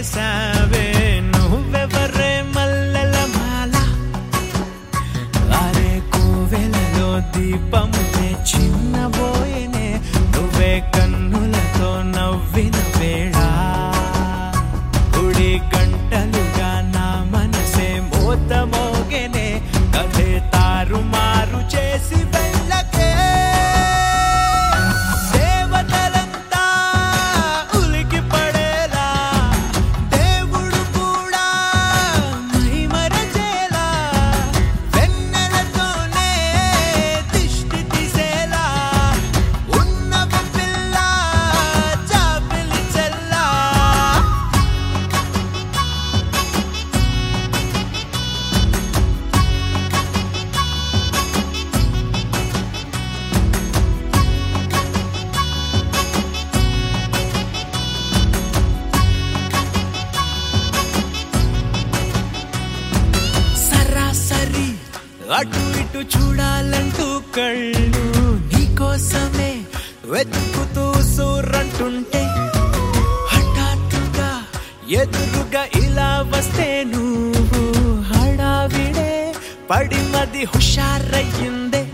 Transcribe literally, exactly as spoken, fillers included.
వేసావే నువ్వెవరే మల్లెల మాల అరే కోవెలలో దీపమునే చిన్నబోయేనే నువ్వే కన్నులతో నవ్విన వేళ గుడి గంటలుగా నా మనసే మోత మోగెనే కథే తారు మారు చేసి వెళ్ళకే దేవతలంతా ఉలికి పడేలా దేవుడు కూడా మైమరచేలా వెన్నెలతోనే దిష్టి తీసేలా ఉన్నవ పిల్ల చాపిలి చెల్లా సరాసరి అటు ఇటు చూడాలంటూ కళ్ళు నీకోసమే వెతుకుతూ సూరంటుంటే హఠాత్తుగా ఎదురుగా ఇలా వస్తే నువ్వు హడావిడే పడి మది హుషారయ్యిందే